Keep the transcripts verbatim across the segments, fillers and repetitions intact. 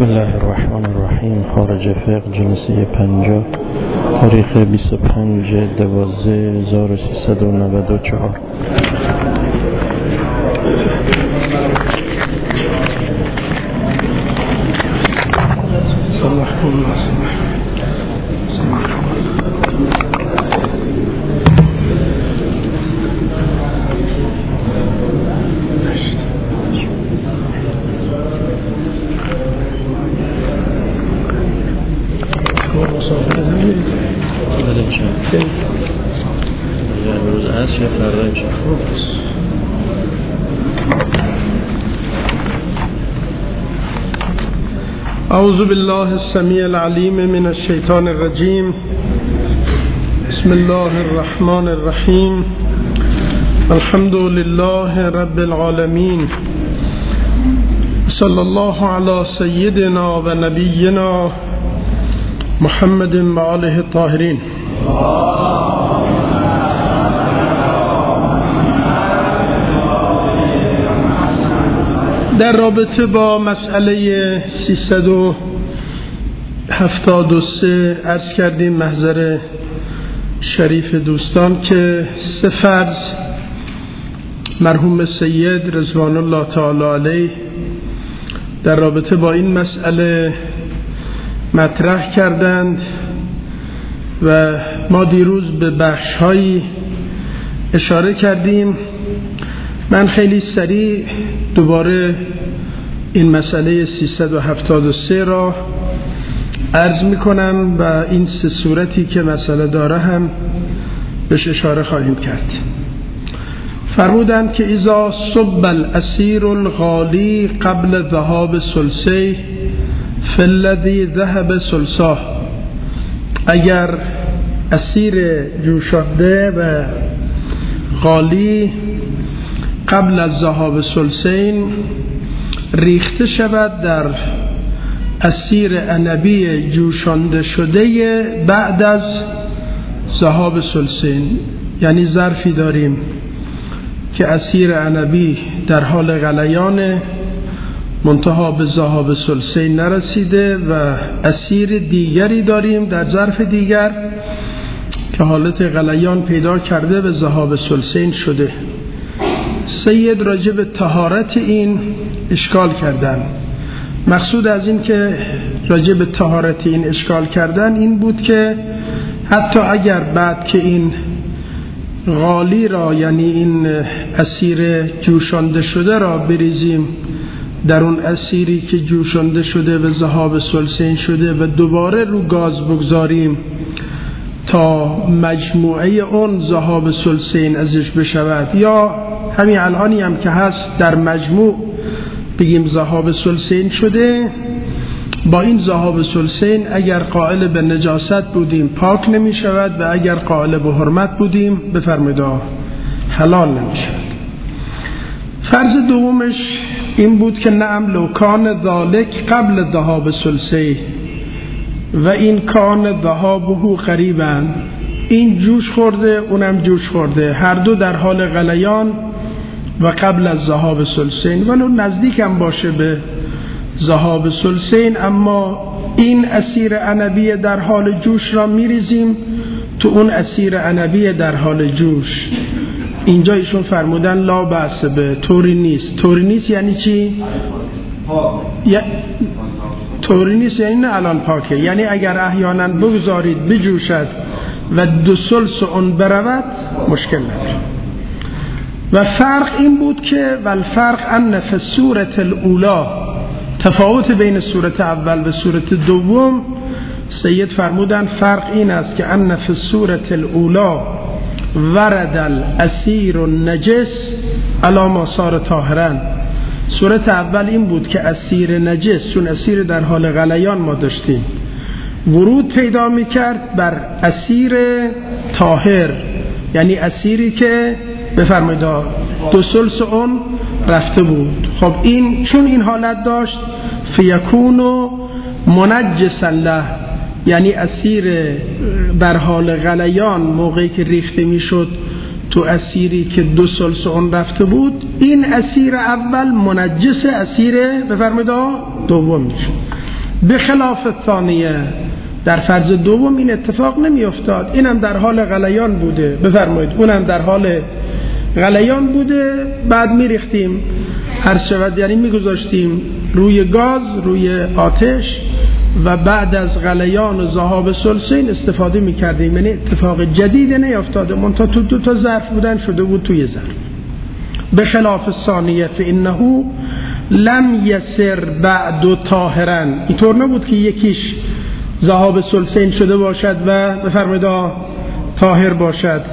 بسم الله الرحمن الرحیم. خارج فقه جلسه پنجاه، تاریخ بیست و پنج دوازده هزار و سیصد و نود و چهار. اعوذ بالله السمیع العلیم من الشیطان الرجیم. بسم الله الرحمن الرحیم. الحمد لله رب العالمین. صلی الله علی سیدنا و نبینا محمد و آله الطاهرین. در رابطه با مسئله سیصد و هفتاد و سه عرض کردیم محضر شریف دوستان که سه فرض مرحوم سید رضوان الله تعالی علیه در رابطه با این مسئله مطرح کردند و ما دیروز به بخش‌هایی اشاره کردیم. من خیلی سریع دوباره این مسئله سیصد و هفتاد و سه را عرض میکنم و این سه صورتی که مسئله داره هم بهش اشاره خواهیم کرد. فرمودند که اذا صب الاسیر الغالی قبل ذهاب ثلثه فالذی ذهب ثلثه، اگر اسیر جوشانده و غالی قبل از ذهاب ثلثین ریخته شود در اسیر عنبی جوشانده شده بعد از ذهاب ثلثین، یعنی ظرفی داریم که اسیر عنبی در حال غلیان منتها به ذهاب ثلثین نرسیده و اسیر دیگری داریم در ظرف دیگر که حالت غلیان پیدا کرده به ذهاب ثلثین شده. سید راجع به طهارت این اشکال کردن. مقصود از این که راجع به طهارت این اشکال کردن این بود که حتی اگر بعد که این غالی را، یعنی این اسیر جوشانده شده را بریزیم در اون اسیری که جوشانده شده و ذهاب ثلثین شده و دوباره رو گاز بگذاریم تا مجموعه اون ذهاب ثلثین ازش بشود، یا همین الانی هم که هست در مجموع بگیم ذهاب ثلثین شده، با این ذهاب ثلثین اگر قائل به نجاست بودیم پاک نمی شود و اگر قائل به حرمت بودیم بفرمایید حلال نمی شود. فرض دومش این بود که نعم لو کان ذالک قبل ذهاب ثلثه و این کان ذهابه قریبا، این جوش خورده اونم جوش خورده، هر دو در حال غلیان و قبل از ذهاب ثلثین، ولو نزدیک هم باشه به ذهاب ثلثین، اما این اسیر عنبی در حال جوش را میریزیم تو اون اسیر عنبی در حال جوش. اینجا ایشون فرمودن لا بأس به، طوری نیست. طوری نیست یعنی چی؟ یا طوری نیست یعنی نه الان پاکه، یعنی اگر احیانا بگذارید بجوشد و دو ثلث اون برود مشکل نداره. و فرق این بود که والفرق ان فی الصورة الاولی، تفاوت بین صورت اول و صورت دوم سید فرمودن فرق این است که ان فی الصورة الاولی ورد الاسیر النجس علی ما صار طاهرا. صورت اول این بود که اسیر نجس، چون اسیر در حال غلیان ما داشتیم، ورود پیدا میکرد بر اسیر طاهر، یعنی اسیری که بفرمایید دو ثلث اون رفته بود. خب این چون این حالت داشت فیکونو منجسا له، یعنی اسیر در حال غلیان موقعی که ریخته میشد تو اسیری که دو ثلث اون رفته بود، این اسیر اول منجس اسیر بفرمایید دوم میشه. به خلاف ثانیه، در فرض دوم این اتفاق نمی افتاد، اینم در حال غلیان بوده، بفرمایید اونم در حال غلیان بوده، بعد می ریختیم هر شود، یعنی می گذاشتیم روی گاز، روی آتش و بعد از غلیان و ذهاب ثلثین استفاده می کردیم. یعنی اتفاق جدید نیفتاده، منتها تو دو تا ظرف بودن شده بود توی ظرف. به خلاف ثانیه فانه لم یسر بعد طاهرا، اینطور نبود که یکیش ذهاب ثلثین شده باشد و بفرمایید طاهر باشد.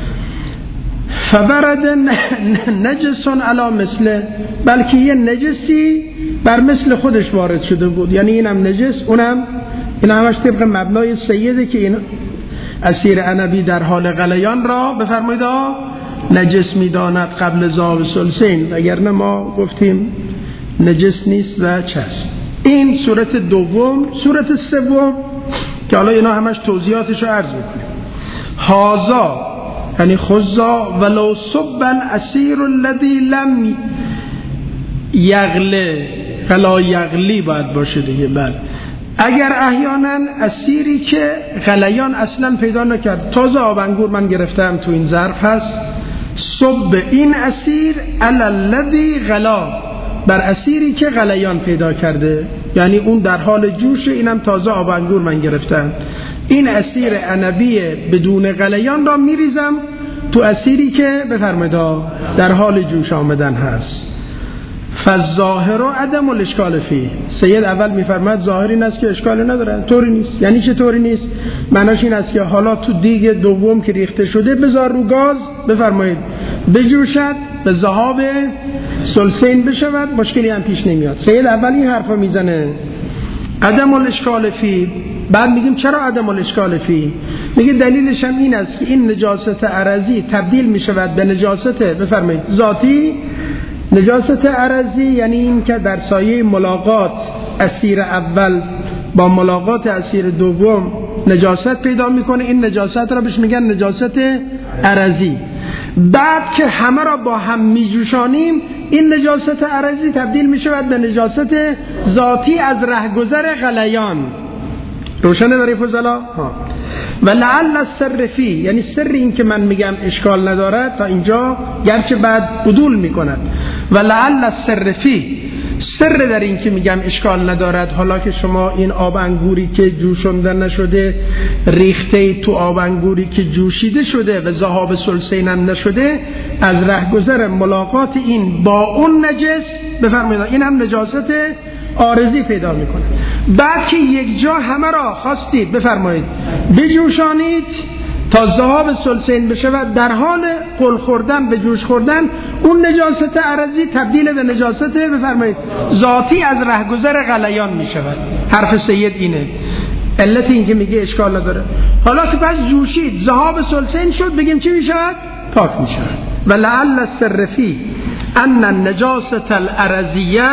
فبرد نجس علی مثله، بلکه یه نجسی بر مثل خودش وارد شده بود، یعنی اینم نجس اونم، این همش طبق مبنای سیده که این اسیر عنبی در حال غلیان را بفرمایید نجس میداند قبل ذهاب ثلثین، وگرنه ما گفتیم نجس نیست و چست. این صورت دوم. صورت سوم که حالا اینا همش توضیحاتش رو عرض میکنیم. هازا یعنی خزا ولو صب الاسیر الذی لم یغله، غلا یغلی باید باشه دیگه. بله اگر احیانا اسیری که غلیان اصلا پیدا نکرد، تازه آب انگور من گرفتم تو این ظرف هست، صب این اسیر علی الذی غلا، بر اسیری که غلیان پیدا کرده، یعنی اون در حال جوشه، اینم تازه آب انگور من گرفتم، این اسیر عنبی بدون غلیان را میریزم تو اسیری که بفرمایید در حال جوش آمدن هست. فالظاهر عدم الاشکال فی، سید اول میفرماید ظاهر این است که اشکالی نداره، طوری نیست. یعنی چه طوری نیست؟ معناش این است که حالا تو دیگ دوم که ریخته شده بذار رو گاز، بفرمایید بجوشد، به ذهاب ثلثین بشود، مشکلی هم پیش نمیاد. سید اول این حرفا میزنه عدم الاشکال فی. بعد میگیم چرا عدم الاشکال فی؟ میگه دلیلش هم این است که این نجاست عرضی تبدیل میشود به نجاست بفرمایید ذاتی. نجاست عرضی یعنی این که در سایه ملاقات اسیر اول با ملاقات اسیر دوم نجاست پیدا میکنه، این نجاست را بهش میگن نجاست عرضی. بعد که همه را با هم میجوشانیم، این نجاست عرضی تبدیل میشود به نجاست ذاتی از رهگذر غلیان. روشنه برای فضلا؟ و لعل السر فی، یعنی سر این که من میگم اشکال ندارد تا اینجا، گرچه بعد بدول میکند. و لعل السر فی، سر در این که میگم اشکال ندارد، حالا که شما این آب انگوری که جوشنده نشده ریخته تو آب انگوری که جوشیده شده و ذهاب ثلثین هم نشده، از رهگذر ملاقات این با اون نجس بفرمایید این هم نجاست عارضی پیدا میکنه. بعد که یک جا همه را خواستید بفرمایید بجوشانید تا ذهاب ثلثین بشه و در حال قل خوردن به جوش خوردن، اون نجاست عرضی تبدیل به نجاست بفرمایید ذاتی از رهگذر غلیان میشود. حرف سید اینه، علت این که میگه اشکال نداره. حالا که پس جوشید ذهاب ثلثین شد، بگیم چی میشود؟ پاک میشود. و لعل السر فی ان النجاست العرضیه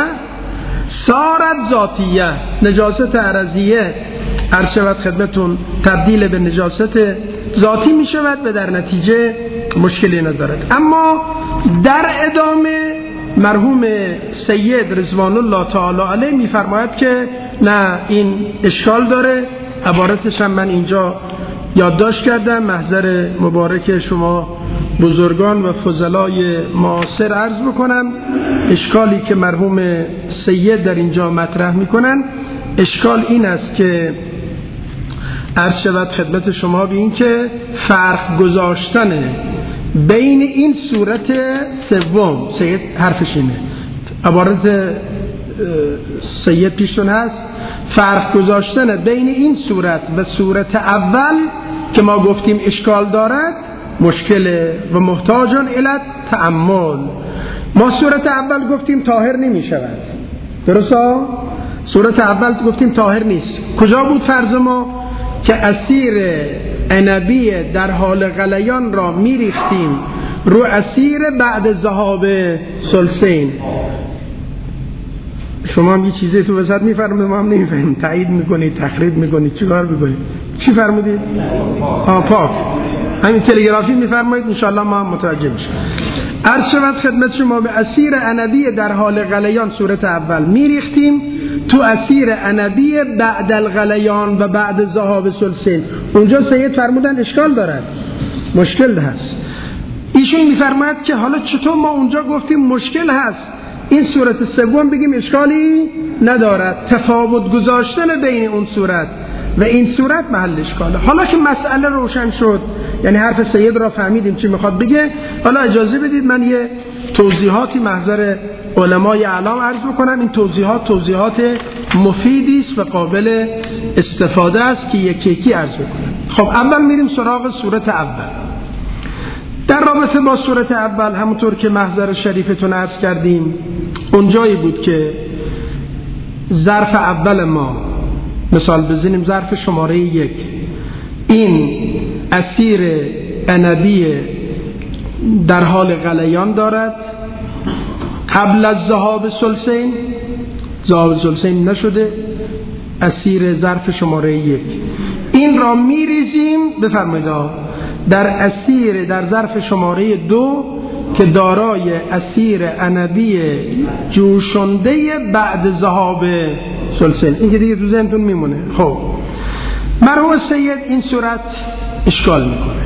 صارت ذاتیه، نجاست عرضیه هر شود خدمتون تبدیل به نجاست ذاتی می شود و در نتیجه مشکلی ندارد. اما در ادامه مرحوم سید رضوان الله تعالی علیه می فرماید که نه این اشکال داره. عبارتش هم من اینجا یادداشت کردم، محضر مبارک شما بزرگان و فضلای معاصر عرض بکنم. اشکالی که مرحوم سید در اینجا مطرح میکنن، اشکال این است که عرض شود خدمت شما به این که فرق گذاشتن بین این صورت سوم، سید حرفش اینه، عبارت سید پیشتون هست، فرق گذاشتن بین این صورت و صورت اول که ما گفتیم اشکال دارد مشکله و محتاجان الی تأمل. ما صورت اول گفتیم طاهر نمی شود، درسته؟ صورت اول گفتیم طاهر نیست. کجا بود فرض ما؟ که اسیر عنبی در حال غلیان را می ریختیم رو اسیر بعد ذهاب ثلثین. شما هم یه چیزی تو وسط میفرمایید ما هم نمیفهمیم، تایید میکنید، تخریب میکنید، چیکار میکنید؟ چی فرمودید؟ آه پاک. همین تلگرافی میفرمایید انشاءالله ما متوجه میشیم. عرض شود خدمت شما به اسیر عنبی در حال غلیان صورت اول میریختیم تو اسیر عنبی بعد الغلیان و بعد ذهاب ثلثین. اونجا سید فرمودن اشکال دارد، مشکل هست. ایشون میفرماید که حالا چطور ما اونجا گفتیم مشکل هست، این صورت سوم بگیم اشکالی ندارد. تفاوت گذاشتن بین اون صورت و این صورت محل اشکاله. حالا که مسئله روشن شد، یعنی حرف سید را فهمیدیم چی میخواد بگه، حالا اجازه بدید من یه توضیحاتی محضر علمای اعلام عرض بکنم. این توضیحات توضیحات مفیدی است و قابل استفاده است که یکی یکی عرض بکنم. خب اول میریم سراغ صورت اول. در رابطه با صورت اول همونطور که محضر شریفتون عرض کردیم، اونجایی بود که ظرف اول ما، مثال بزنیم ظرف شماره یک، این اسیر عنبی در حال غلیان دارد قبل از ذهاب ثلثین، ذهاب ثلثین نشده، اسیر ظرف شماره یک، این را میریزیم بفرمایید در اسیر در ظرف شماره دو که دارای اسیر عنبی جوشنده بعد ذهاب ثلثین. این که دیگه تو ذهنتون میمونه. خب مرحوم سید این صورت اشکال میکنه،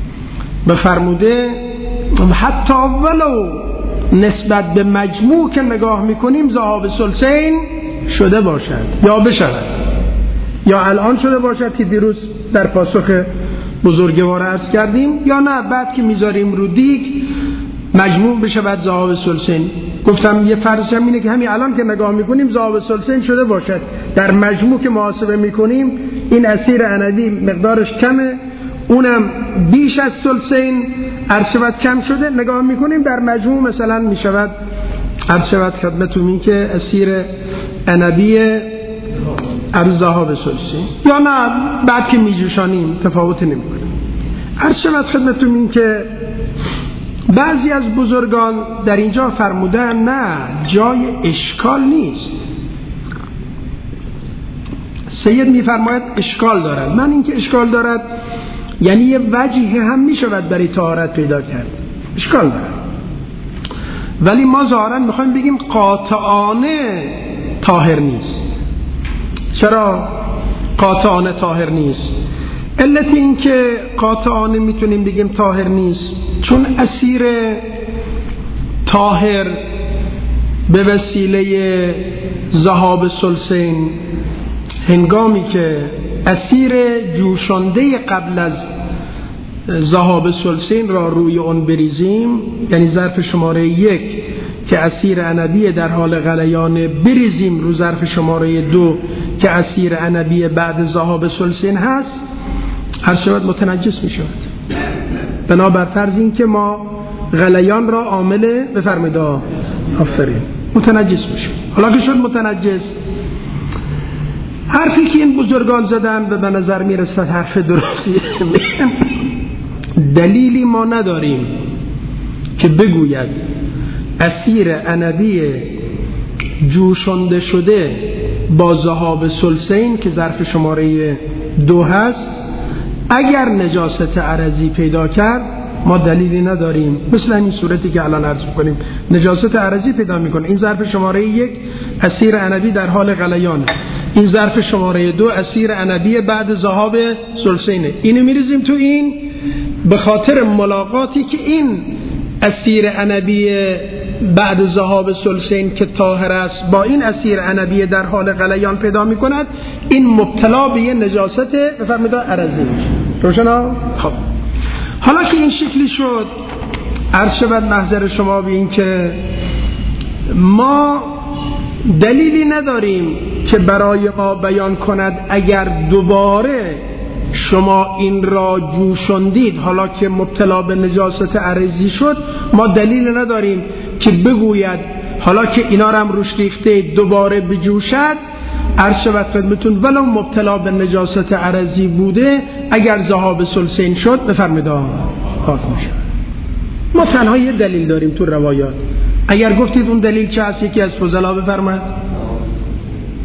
بفرموده حتی ولو نسبت به مجموع که نگاه میکنیم ذهاب ثلثین شده باشد یا بشود یا الان شده باشد که دیروز در پاسخ بزرگوار عرض کردیم، یا نه بعد که میذاریم رو دیگ مجموع بشه بعد ذهاب ثلثین. گفتم یه فرض هم اینه که همین الان که نگاه میکنیم ذهاب ثلثین شده باشد، در مجموع که محاسبه میکنیم این اسیر عنبی مقدارش کمه، اونم بیش از ثلثین عرض شود کم شده، نگاه میکنیم در مجموع مثلا میشود عرض شود خدمتتون این که اسیر عنبی عرض ذهاب ثلثین، یا نه بعد که میجوشانیم تفاوتی نمیکنه. عرض شود خدمتتون این که بعضی از بزرگان در اینجا فرمودن نه جای اشکال نیست. سید میفرماید اشکال دارد. من این که اشکال دارد یعنی یه وجهی هم میشود برای طهارت پیدا کرد، اشکال دارد، ولی ما ظاهرا میخوایم بگیم قاطعانه طاهر نیست. چرا قاطعانه طاهر نیست؟ علت این که قاطعانه میتونیم بگیم طاهر نیست چون اسیر طاهر به وسیله ذهاب ثلثین هنگامی که اسیر جوشانده قبل از ذهاب ثلثین را روی اون بریزیم، یعنی ظرف شماره یک که اسیر عنبی در حال غلیان بریزیم رو ظرف شماره دو که اسیر عنبی بعد ذهاب ثلثین هست، هر شود متنجس می شود. بنابر فرض این که ما غلیان را عامل بفرمایید آفرین متنجس می شود. حالا که شد متنجس، حرفی که این بزرگان زدن به نظر می رسد حرف درستی، دلیلی ما نداریم که بگوید اسیر عنبی جوشانده شده با ذهاب ثلثین که ظرف شماره دو هست اگر نجاست عرضی پیدا کرد ما دلیلی نداریم، مثل این صورتی که الان عرض می‌کنیم نجاست عرضی پیدا می‌کنه. این ظرف شماره یک اسیر عنبی در حال غلیان، این ظرف شماره دو اسیر عنبی بعد ذهاب ثلثینه، اینو می‌ریزیم تو این به خاطر ملاقاتی که این اسیر عنبی بعد ذهاب ثلثین که طاهر است با این اسیر عنبی در حال غلیان پیدا می‌کند، این مبتلا به یه نجاست بفرمایید عرضی میشه. روشنا؟ خب حالا که این شکلی شد، عرض شود محضر شما به این که ما دلیلی نداریم که برای ما بیان کند اگر دوباره شما این را جوشاندید حالا که مبتلا به نجاست عرضی شد، ما دلیل نداریم که بگوید حالا که اینا را هم روش ریخته دوباره بجوشد، عرض شود خدمتون ولو مبتلا به نجاست عرضی بوده اگر ذهاب ثلثین شد بفرمایید پاک میشه. ما تنها یه دلیل داریم تو روایات، اگر گفتید اون دلیل چه هست یکی از فضلا بفرمایید.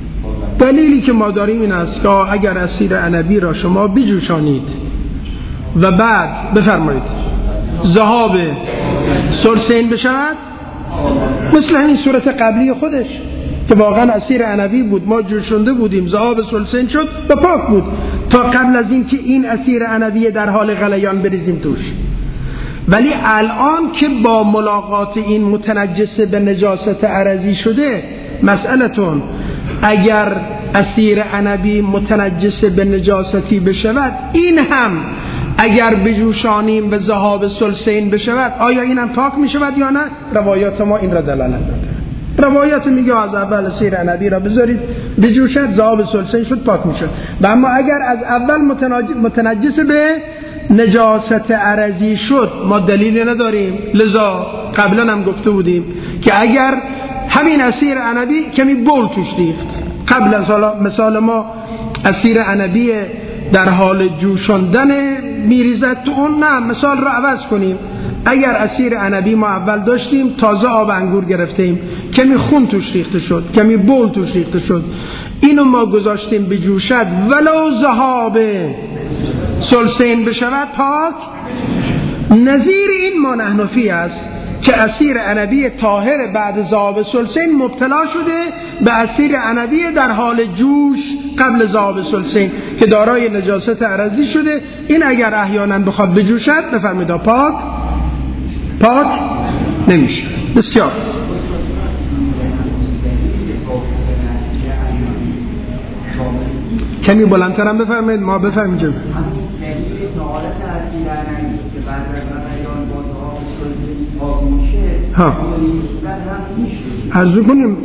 دلیلی که ما داریم این است که اگر اسیر عنبی را شما بجوشانید و بعد بفرمایید ذهاب ثلثین بشود، مثل همین صورت قبلی خودش که واقعا اسیر عنوی بود، ما جوشنده بودیم، ذهاب ثلثین شد و پاک بود تا قبل از این که این اسیر عنوی در حال غلیان بریزیم توش. ولی الان که با ملاقات این متنجس به نجاست عرضی شده، مسئلتون اگر اسیر عنوی متنجس به نجاستی بشود، این هم اگر بجوشانیم به ذهاب ثلثین بشود، آیا این هم پاک می شود یا نه؟ روایات ما این را دلالت داده. روایات میگه از اول اسیر عنوی را بذارید بجوشد، ذهاب ثلثین شد، پاک می شد. و اما اگر از اول متنجس به نجاست عرضی شد، ما دلیلی نداریم. لذا قبلا هم گفته بودیم که اگر همین اسیر عنوی کمی بول توش ریخت، قبل از حالا مثال ما اسیر عنوی در حال جوشاندن میریزد تو اون، نه، مثال رو عوض کنیم. اگر اسیر عنوی ما اول داشتیم، تازه آب انگور گرفتیم، کمی خون توش ریخته شد، کمی بول توش ریخته شد، اینو ما گذاشتیم بجوشد، ولو ذهاب ثلثین بشود، پاک. نظیر این ما نحنفی است که اسیر عنوی طاهر بعد ذهاب ثلثین مبتلا شده به اسیر عنوی در حال جوش قبل ذهاب ثلثین که دارای نجاست عرضی شده. این اگر احیانا بخواد بجوشد، بفرمایید پاک پاک نمیشه. بسیار کمی بلندترم بفرمایید، ما بفرمایید. ها عرض کنیم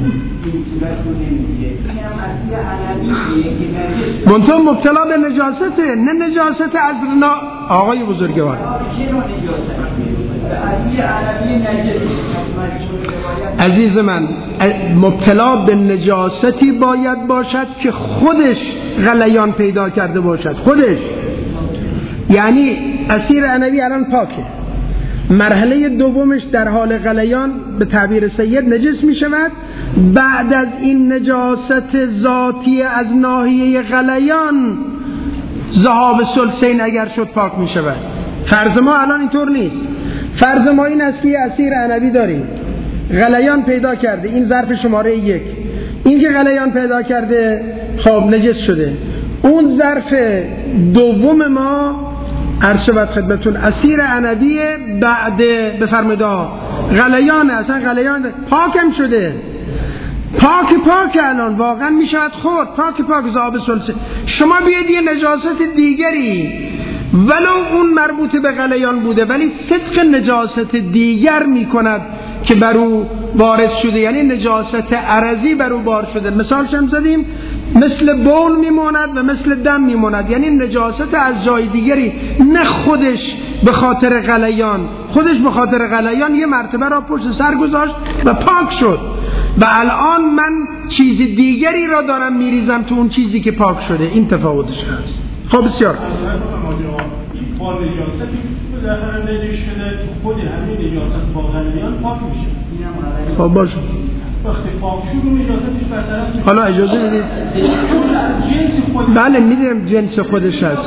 منطقه مبتلا به نجاسته، نه نجاست از نا. آقای بزرگوار، عزیز من، مبتلا به نجاستی باید باشد که خودش غلیان پیدا کرده باشد، خودش. یعنی اسیر عنوی الان پاکه، مرحله دومش در حال غلیان به تعبیر سید نجس می شود. بعد از این نجاست ذاتی از ناحیه غلیان، ذهاب ثلثین اگر شد، پاک می شود. فرض ما الان اینطور نیست. فرض ما این است که یه اسیر عنوی داریم، غلیان پیدا کرده، این ظرف شماره یک. این که غلیان پیدا کرده، خب نجس شده. اون ظرف دوم ما عرض شود خدمتون اسیر عنوی بعد بفرمایید غلیان، اصلا غلیان پاکم شده، پاک پاک الان واقعا می شود خورد، پاک پاک ذهاب ثلثین. شما بیاید یه نجاست دیگری ولو اون مربوط به غلیان بوده ولی صدق نجاست دیگر می کند که بر او وارد شده، یعنی نجاست عرضی بر او وارد شده. مثال چم زدیم، مثل بول میموند و مثل دم میموند، یعنی نجاست از جای دیگری، نه خودش به خاطر غلیان. خودش به خاطر غلیان یه مرتبه را پشت سر گذاشت و پاک شد و الان من چیز دیگری را دارم میریزم تو اون چیزی که پاک شده. این تفاوتش هست. خب بسیار با نجاستی که در حال نجس شده تو خود همین نجاست با غلیان پاک میشه. خب باشه، وقتی پاک شد اون نجاستش برطرف. حالا اجازه بدید. بله میدونم جنس خودش هست.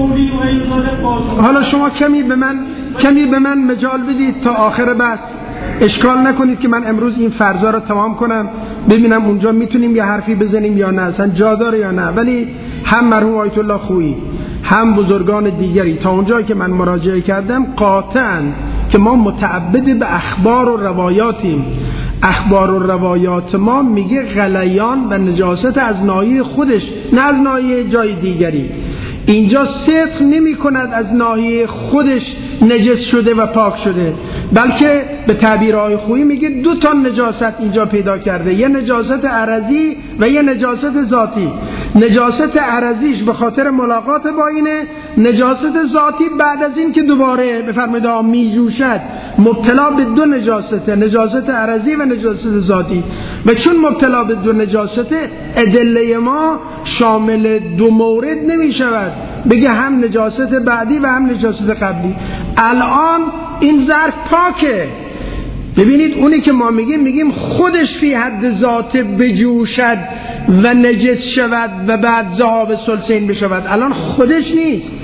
حالا شما کمی به من کمی به من مجال بدید تا آخر بحث. اشکال نکنید که من امروز این فرضا رو تمام کنم، ببینم اونجا میتونیم یه حرفی بزنیم یا نه، اصلا جا داره یا نه. ولی هم مرحوم آیت الله خویی هم بزرگان دیگری تا اونجایی که من مراجعه کردم قاطعاً که ما متعبد به اخبار و روایاتیم. اخبار و روایات ما میگه غلیان و نجاست از ناحیه خودش، نه از ناحیه جای دیگری. اینجا صدق نمی کند از ناحیه خودش نجس شده و پاک شده، بلکه به تعبیرهای خویی میگه دو تا نجاست اینجا پیدا کرده، یه نجاست عرضی و یه نجاست ذاتی. نجاست عرضیش به خاطر ملاقات با اینه، نجاست ذاتی بعد از این که دوباره بفرمایید میجوشد مبتلا به دو نجاست، نجاست عرضی و نجاست ذاتی. و چون مبتلا به دو نجاست، ادله ما شامل دو مورد نمی شود، بگه هم نجاست بعدی و هم نجاست قبلی. الان این ظرف پاکه. ببینید اونی که ما میگیم میگیم خودش فی حد ذات بجوشد و نجس شود و بعد ذهاب ثلثین بشود. الان خودش نیست،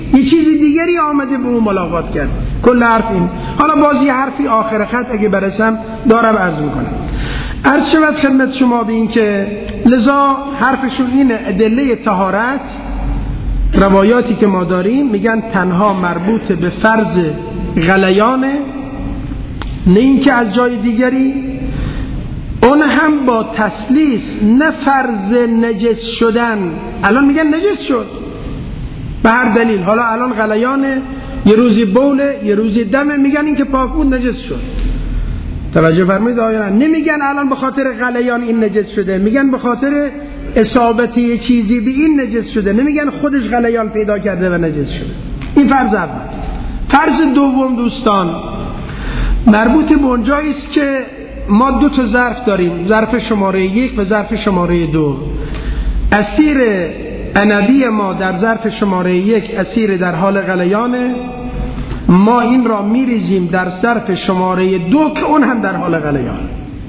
یه چیز دیگری آمده به اون ملاقات کرد. کل حرف این. حالا باز یه حرفی آخر خط اگه برسم دارم عرض میکنم. عرض شود خدمت شما به این که لذا حرفشون اینه ادله طهارت روایاتی که ما داریم میگن تنها مربوط به فرض غلیانه، نه اینکه از جای دیگری، اون هم با تسلیس، نه فرض نجس شدن. الان میگن نجس شد به هر دلیل، حالا الان غلیانه، یه روزی بوله، یه روزی دمه، میگن این که پاک بود نجس شد. توجه فرمایید آیا نه؟ نمیگن الان به خاطر غلیان این نجس شده، میگن به خاطر اصابت یه چیزی به این نجس شده، نمیگن خودش غلیان پیدا کرده و نجس شده. این فرض اول. فرض دوم دوستان مربوط به اونجایی است که ما دو تا ظرف داریم، ظرف شماره یک و ظرف شماره دو. اسیر عنبی ما در ظرف شماره یک اسیر در حال غلیانه، ما این را میریزیم در ظرف شماره دو که اون هم در حال غلیان،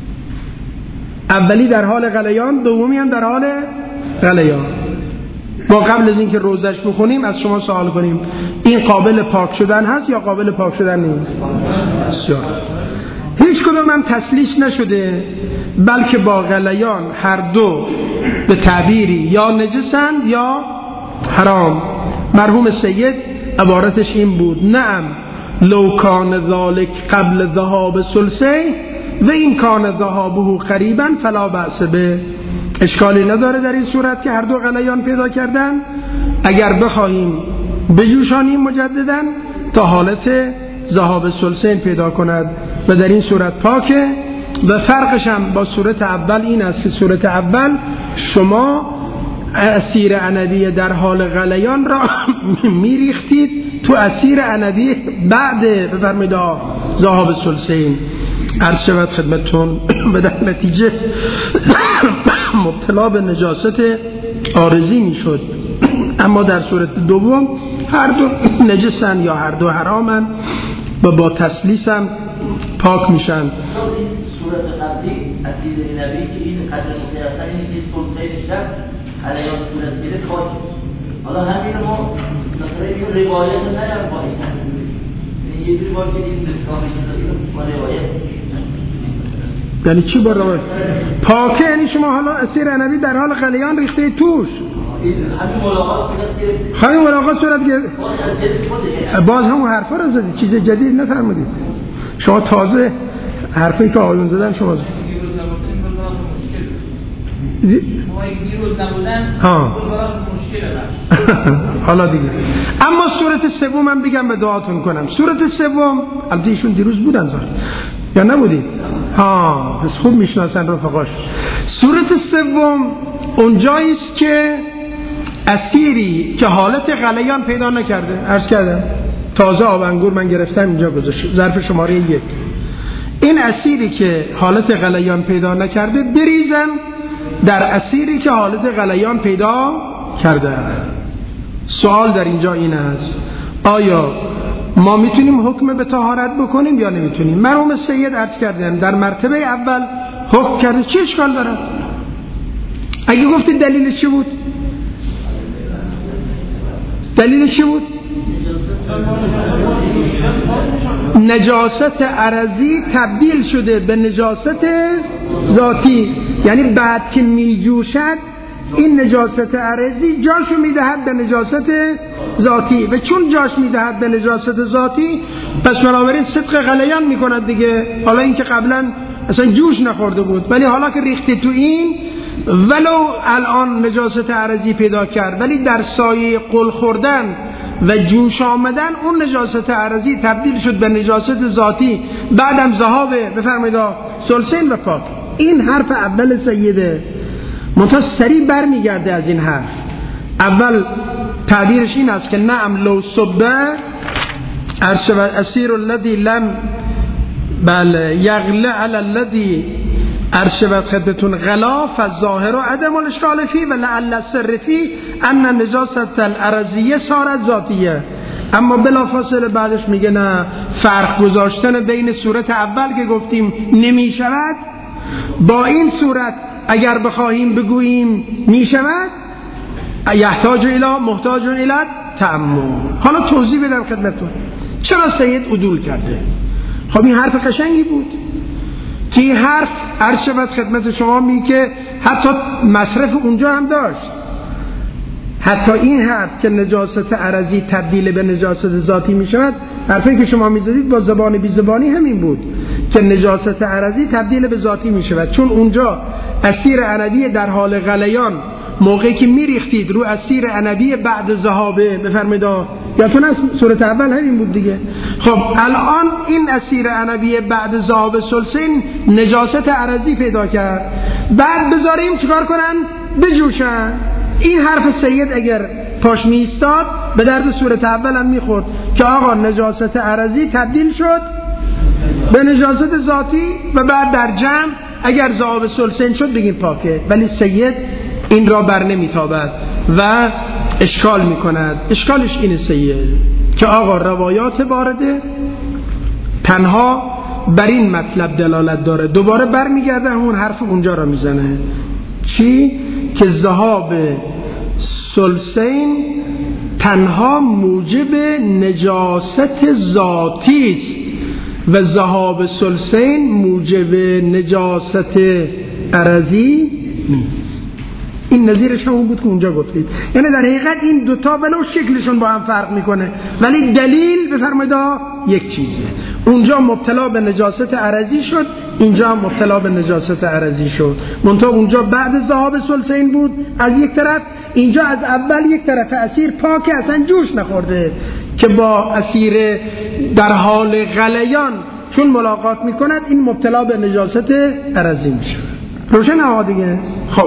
اولی در حال غلیان، دومی هم در حال غلیان. ما قبل از اینکه روزش بخونیم از شما سوال کنیم این قابل پاک شدن هست یا قابل پاک شدن نیست؟ هیچ کدوم هم تسلیش نشده، بلکه با غلیان هر دو به تعبیری یا نجسند یا حرام. مرحوم سید عبارتش این بود: نعم لو کان ذالک قبل ذهاب ثلثی و این کان ذهابه قریبا فلا بأس به. اشکالی نداره در این صورت که هر دو غلیان پیدا کردن، اگر بخواهیم بجوشانیم مجددا تا حالت ذهاب ثلثین پیدا کند و در این صورت پاکه. و فرقش هم با صورت اول این است که صورت اول شما اسیر عنبی در حال غلیان را میریختید تو اسیر عنبی بعد بفرمایید ذهاب ثلثین. عرض شود خدمتتون به در نتیجه مبتلا به نجاست عارضی میشد، اما در صورت دوم هر دو نجسن یا هر دو حرامن و با تسلیس هم پاک میشن. صورت قبلی اسیر عنبی که این قدر متأثر اینه که ثلثین شب علیان صورت گیره خاک. حالا همین ما مثلا این روایت ندارم با این یعنی یه جوری باشه این کامل با روایت. یعنی چی با روایت؟ پاکه یعنی شما حالا اسیر عنبی در حال غلیان ریخته توش، همین ملاقات صورت گیره، همین ملاقات صورت گیره، باز همون حرفا رو زدید، چیز جدید نفرمودید شما. تازه حرفی که آیون زدن شما زدید ها. حالا دیگه اما صورت سوم من بگم به دعاتون کنم. صورت سوم البته ایشون دیروز بودن زار یا نبودید؟ ها پس خوب میشناسن رفقاش. صورت سوم اونجایی است که اسیری که حالت غلیان پیدا نکرده، عرض کردم تازه آب انگور من گرفتم اینجا گذاشتم ظرف شماره یک، این اسیری که حالت غلیان پیدا نکرده بریزم در اسیری که حالت غلیان پیدا کرده. سوال در اینجا این است آیا ما میتونیم حکم به طهارت بکنیم یا نمیتونیم؟ مرحوم سید عرض کردن در مرتبه اول حکم کرده، چه اشکال داره؟ اگه گفتید دلیلش چی بود؟ دلیلش چی بود؟ نجاست عرضی تبدیل شده به نجاست ذاتی، یعنی بعد که میجوشد این نجاست عرضی جاشو میدهد به نجاست ذاتی و چون جاش میدهد به نجاست ذاتی پس بنابراین صدق غلیان میکند دیگه. حالا این که قبلا اصلا جوش نخورده بود ولی حالا که ریخته تو این ولو الان نجاست عرضی پیدا کرد ولی در سایه قل خوردن و جوش آمدن اون نجاست عرضی تبدیل شد به نجاست ذاتی، بعدم ذهاب بفرمایید ثلثین و پاک. این حرف اول سیده منتها سریع بر میگرده از این حرف. اول تعبیرش این است که نعم لو صبه ارشو اسیر الذی لم بل یغل علی الذی ارشو خدتون غلا فالظاهر عدم الاشکال فی و لعل السر فی ان نجاست الارضیه صارت ذاتیه. اما بلافاصله بعدش میگه نه، فرق گذاشتن بین صورت اول که گفتیم نمی شود با این صورت اگر بخواهیم بگوییم می شود، یحتاج الی محتاج الی تأمل. حالا توضیح بدم خدمتتون چرا سید عدول کرده. خب این حرف قشنگی بود که این حرف عرض شود خدمت شما می که حتی مصرف اونجا هم داشت. حتی این حرف که نجاست عرضی تبدیل به نجاست ذاتی می شود، حرفی که شما می زدید با زبان بی زبانی همین بود که نجاست عرضی تبدیل به ذاتی می شود، چون اونجا اسیر عنبی در حال غلیان موقعی که می ریختید رو اسیر عنبی بعد ذهابه بفرمایید یادتون از سورت اول همین بود دیگه. خب الان این اسیر عنبی بعد ذهاب ثلثین نجاست عرضی پیدا کرد، بعد بذاریم چیکار کنن؟ بجوشن. این حرف سید اگر پاش می ایستاد به درد سورت اول هم میخورد که آقا نجاست عرضی تبدیل شد به نجاست ذاتی و بعد در جمع اگر ذهاب ثلثین شد بگیم پاکه. ولی سید این را بر نمیتابد و اشکال میکند. اشکالش اینه سید که آقا روایات وارده تنها بر این مطلب دلالت داره. دوباره بر میگرده اون حرف اونجا را میزنه چی؟ که ذهاب ثلثین تنها موجب نجاست ذاتی است و ذهاب ثلثین موجب نجاست عرضی نیست. این نظیرش همون بود که اونجا گفتید. یعنی در حقیقت این دوتا ولو شکلشون با هم فرق میکنه ولی دلیل بفرمایید یک چیزه. اونجا مبتلا به نجاست عرضی شد، اینجا هم مبتلا به نجاست عرضی شد. منتها اونجا بعد ذهاب ثلثین بود از یک طرف، اینجا از اول یک طرف اسیر پاک اصلا جوش نخورده که با اسیر در حال غلیان چون ملاقات میکند این مبتلا به نجاست عرضی میشه. روشن ها دیگه. خب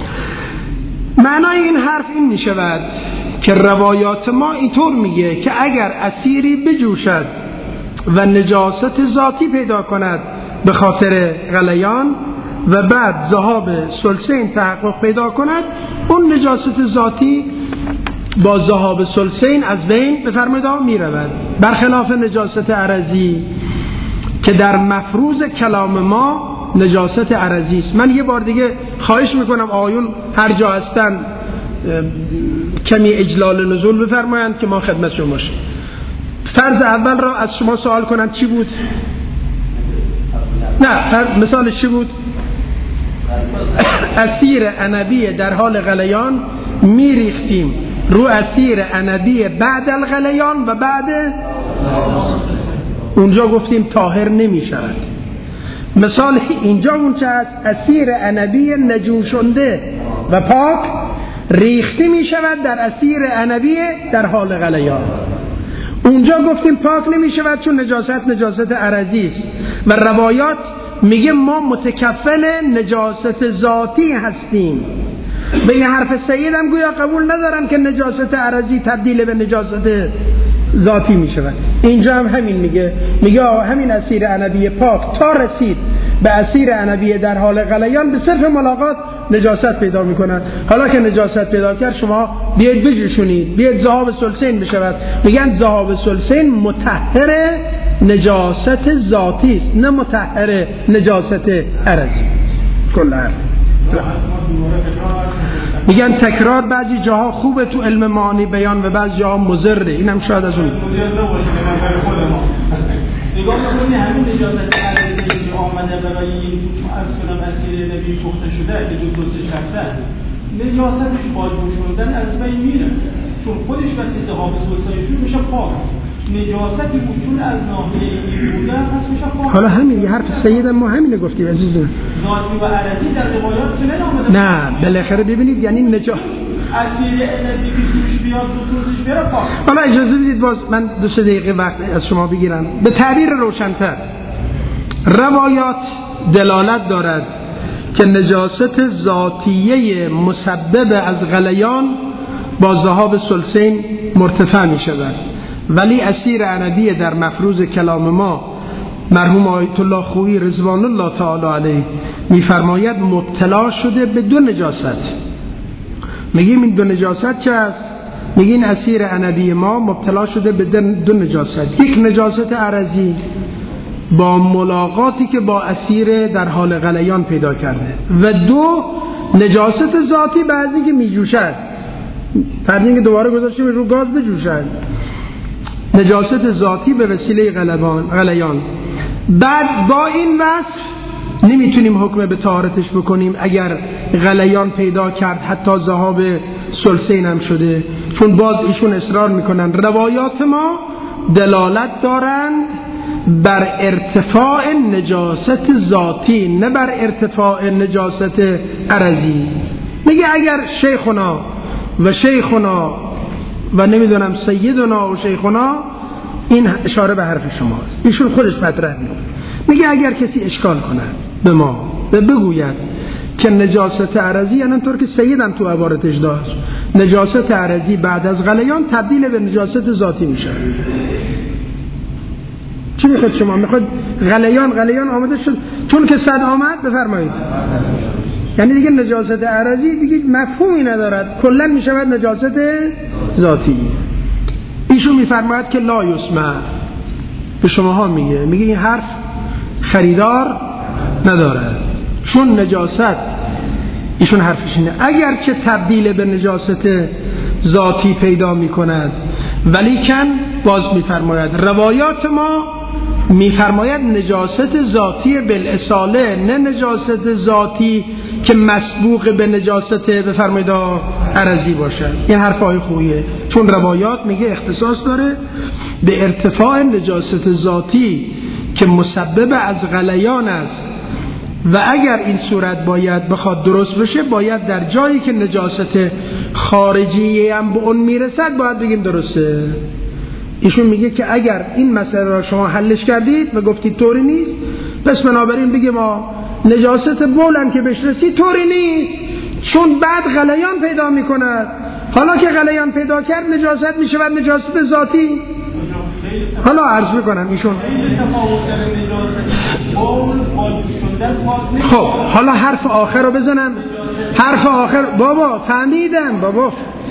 معنای این حرف این می شود که روایات ما اینطور میگه که اگر اسیری بجوشد و نجاست ذاتی پیدا کند به خاطر غلیان و بعد ذهاب ثلثین تحقق پیدا کند، اون نجاست ذاتی با ذهاب ثلثین از بین بفرمایید می رود، برخلاف نجاست عرضی که در مفروض کلام ما نجاست عرضی است. من یه بار دیگه خواهش میکنم آقایون هر جا هستن کمی اجلال نزول بفرمایند که ما خدمت شما باشیم. فرض اول را از شما سوال کنم چی بود؟ نه مثالش چی بود؟ اسیر عنبی در حال غلیان میریختیم رو اسیر عنبی بعد الغلیان و بعد اونجا گفتیم طاهر نمیشود. مثال اینجا اون چه است؟ اسیر عنبی نجوشنده و پاک ریخته می شود در اسیر عنبی در حال غلیان. اونجا گفتیم پاک نمی شود چون نجاست نجاست عرضی است و روایات میگه ما متکفل نجاست ذاتی هستیم. به این حرف سید هم گویا قبول ندارن که نجاست عرضی تبدیل به نجاست ذاتی می شود. اینجا هم همین میگه میگه همین اسیر عنبی پاک تا رسید به اسیر عنبی در حال غلیان به صرف ملاقات نجاست پیدا میکنن. حالا که نجاست پیدا کرد شما بیاید بجوشونید، بیاید ذهاب ثلثین بشود. میگن ذهاب ثلثین مطهر نجاست ذاتی است نه مطهر نجاست عرضی. کلا میگن تکرار بعضی جاها خوبه تو علم معانی بیان و بعضی جاها مضره. اینم شاید از اون نگاه کنید همین نجاست عرضی که آمده برای این از کنم اسیر نبی پخته شده که جو دوستش رفته نجاستش با جوشوندن از بین میره چون خودش وقتی ذهاب ثلثین میشه پاک. نجاستی بود چون از ناحیه این بوده پس میشه پاک. حالا همین یه حرف سید ما همینه گفتیم عزیزم. ذاتی و عرضی در روایات که نامده. نه بالاخره ببینید یعنی نجاست اسیر نبی که توش بیاد دوستش بره پاک. حالا اجازه بدید باز من دو سه دقیقه وقت از شما بگیرم. به تعبیر روشن‌تر روایات دلالت دارد که نجاست ذاتیه مسبب از غلیان با ذهاب ثلثین مرتفع می شود، ولی اسیر عنبی در مفروض کلام ما مرحوم آیت الله خویی رضوان الله تعالی علیه می‌فرماید مبتلا شده به دو نجاست. میگیم این دو نجاست چه است؟ میگین اسیر عنبی ما مبتلا شده به دو نجاست. یک نجاست عرضی با ملاقاتی که با اسیر در حال غلیان پیدا کرده و دو نجاست ذاتی بعضی که میجوشد فرض اینکه دوباره گذاشتیم رو گاز بجوشن، نجاست ذاتی به وسیله غلیان غلیان. بعد با این وصف نمیتونیم حکم به طهارتش بکنیم اگر غلیان پیدا کرد حتی ذهاب ثلثین هم شده، چون باز ایشون اصرار میکنن روایات ما دلالت دارند بر ارتفاع نجاست ذاتی نه بر ارتفاع نجاست عرضی. میگه اگر شیخنا و شیخنا و نمیدونم سیدنا و شیخنا، این اشاره به حرف شماست، ایشون خودش مطرح میکنه، میگه اگر کسی اشکال کنه به ما به بگوید که نجاست عرضی، یعنی اونطور که سیدم تو عبارتش داشت نجاست عرضی بعد از غلیان تبدیل به نجاست ذاتی میشه، چی میخواد شما؟ میخواد غلیان غلیان آمده شد چون که صد آمد بفرمایید، یعنی دیگه نجاست عرضی دیگه مفهومی ندارد، کلا میشود نجاست ذاتی. ایشون میفرماید که لا یسمع، به شماها میگه میگه این حرف خریدار نداره، چون نجاست ایشون حرفش اینه اگر چه تبدیل به نجاست ذاتی پیدا میکند، ولیکن باز میفرماید روایات ما میفرماید نجاست ذاتی بالاصاله نه نجاست ذاتی که مسبوق به نجاست بفرمایید عرضی باشد. این حرفای خوبیه، چون روایات میگه اختصاص داره به ارتفاع نجاست ذاتی که مسبب از غلیان است و اگر این صورت باید بخواد درست بشه باید در جایی که نجاست خارجی هم به اون میرسد باید بگیم درسته. ایشون میگه که اگر این مسئله را شما حلش کردید و گفتید طوری نیست، پس بنابراین بگه ما نجاست بولن که بهش رسید طوری نیست، چون بعد غلیان پیدا میکند، حالا که غلیان پیدا کرد نجاست میشود نجاست ذاتی. حالا عرض میکنم ایشون خب حالا حرف آخر رو بزنم، حرف آخر بابا فهمیدم بابا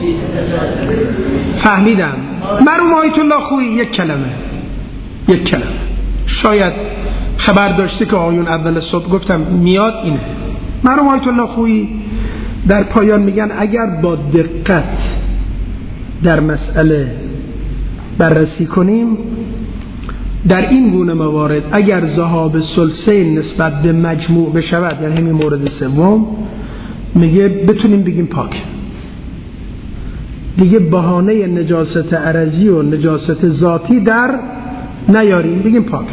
فهمیدم مرحوم آیت الله خویی یک کلمه یک کلمه شاید خبر داشته که آیون اول صبح گفتم میاد اینه. مرحوم آیت الله خویی در پایان میگن اگر با دقت در مسئله بررسی کنیم در این گونه موارد اگر ذهاب ثلثین نسبت به مجموع بشود، یعنی همین مورد سوم، میگه بتونیم بگیم پاک، دیگه بهانه نجاست عرضی و نجاست ذاتی در نیاریم، بگیم پاک.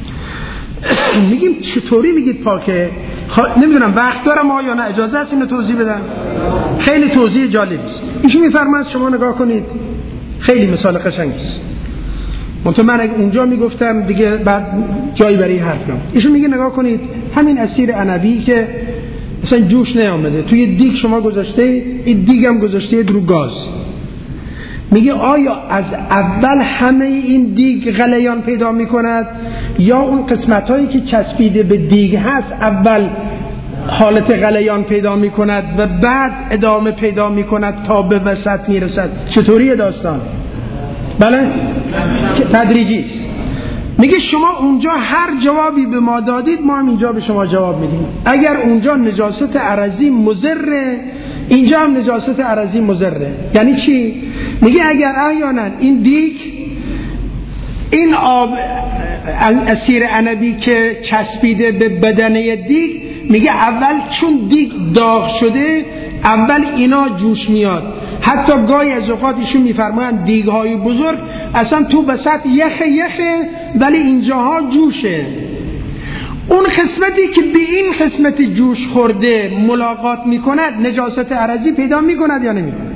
میگیم چطوری میگید پاکه؟ خ... نمیدونم وقت دارم آیا نه، اجازه هست اینو توضیح بدم؟ خیلی توضیح جالبی است. ایشون میفرماید شما نگاه کنید، خیلی مثال قشنگی است. منتها من اگه اونجا میگفتم دیگه بعد جایی برای حرف نم. ایشون میگه نگاه کنید همین اسیر عنبی که مثلا جوش نیامده توی دیگ شما گذاشته، این دیگ هم گذاشته رو گاز، میگه آیا از اول همه این دیگ غلیان پیدا میکند یا اون قسمت هایی که چسبیده به دیگ هست اول حالت غلیان پیدا میکند و بعد ادامه پیدا میکند تا به وسط میرسد؟ چطوریه داستان؟ بله تدریجی است. میگه شما اونجا هر جوابی به ما دادید ما هم اینجا به شما جواب میدیم. اگر اونجا نجاست عرضی مضره اینجا هم نجاست عرضی مضره. یعنی چی؟ میگه اگر احیانا این دیگ این آب اسیر عنبی که چسبیده به بدنه دیگ، میگه اول چون دیگ داغ شده اول اینا جوش میاد، حتی گاهی از اوقات ایشون میفرمایند دیگ‌های بزرگ اصلا تو وسط یخ یخه ولی اینجاها جوشه. اون قسمتی که به این قسمت جوش خورده ملاقات میکند نجاست عرضی پیدا میکند یا نمیکند؟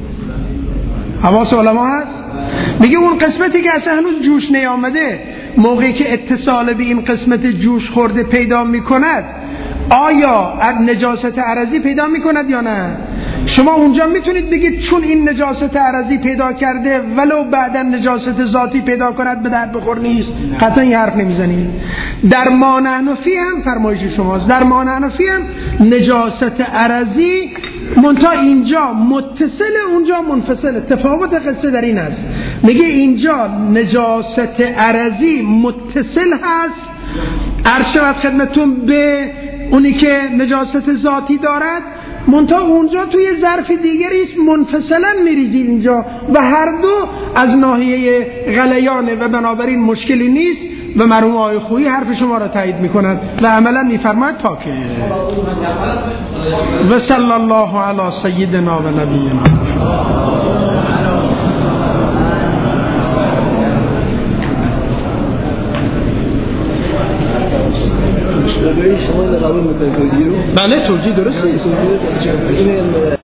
حواس علما هست؟ میگه اون قسمتی که اصلا هنوز جوش نیامده موقعی که اتصال به این قسمت جوش خورده پیدا میکند آیا نجاست عرضی پیدا میکند یا نه؟ شما اونجا میتونید بگید چون این نجاست عرضی پیدا کرده ولو بعدا نجاست ذاتی پیدا کند به درد بخور نیست؟ قطعا این حرف نمیزنید. در ما نحن فیه هم فرمایش شماست، در ما نحن فیه هم نجاست عرضی منتها اینجا متصل اونجا منفصل. تفاوت قصه در این است، میگه اینجا نجاست عرضی متصل هست عرض شود خدمتون به اونی که نجاست ذاتی دارد، منتها اونجا توی ظرف دیگری است منفصلا میریزید اینجا و هر دو از ناحیه غلیانه و بنابراین مشکلی نیست و مرحوم آقای خویی حرف شما را تایید میکنند و عملا میفرماید پاکه. و صلی الله علی سیدنا و نبینا. شما قبول میکنید توضیح رو؟ بله توضیح درست نیست.